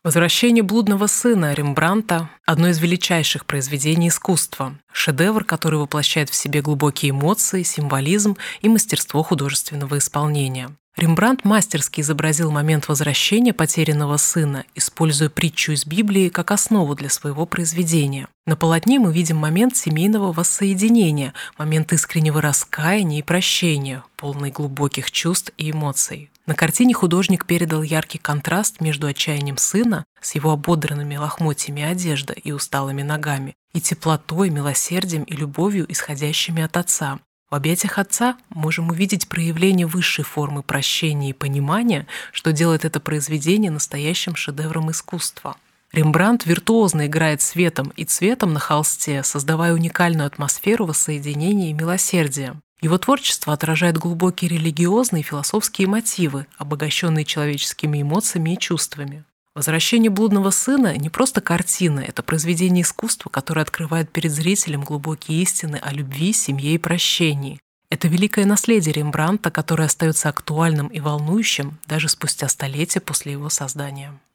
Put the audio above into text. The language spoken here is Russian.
«Возвращение блудного сына» Рембрандта– одно из величайших произведений искусства, шедевр, который воплощает в себе глубокие эмоции, символизм и мастерство художественного исполнения. Рембрандт мастерски изобразил момент возвращения потерянного сына, используя притчу из Библии как основу для своего произведения. На полотне мы видим момент семейного воссоединения, момент искреннего раскаяния и прощения, полный глубоких чувств и эмоций. На картине художник передал яркий контраст между отчаянием сына с его ободранными лохмотьями одежды и усталыми ногами, и теплотой, милосердием и любовью, исходящими от отца. В объятиях отца можем увидеть проявление высшей формы прощения и понимания, что делает это произведение настоящим шедевром искусства. Рембрандт виртуозно играет светом и цветом на холсте, создавая уникальную атмосферу воссоединения и милосердия. Его творчество отражает глубокие религиозные и философские мотивы, обогащенные человеческими эмоциями и чувствами. «Возвращение блудного сына» не просто картина, это произведение искусства, которое открывает перед зрителем глубокие истины о любви, семье и прощении. Это великое наследие Рембрандта, которое остается актуальным и волнующим даже спустя столетия после его создания.